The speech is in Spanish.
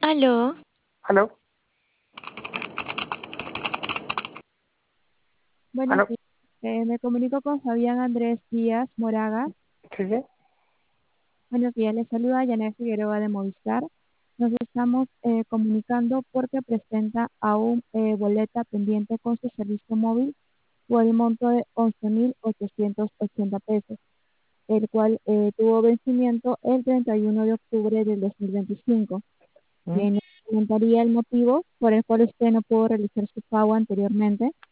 Aló, ¿Aló? Buenos ¿Aló? días. Me comunico con Fabián Andrés Díaz Moraga. Sí, sí. Buenos días, les saluda Yanet Figueroa de Movistar. Nos estamos comunicando porque presenta aún boleta pendiente con su servicio móvil por el monto de 11.880 pesos, el cual tuvo vencimiento el 31 de octubre del 2025. Mm. ¿Me comentaría el motivo por el cual usted no pudo realizar su pago anteriormente?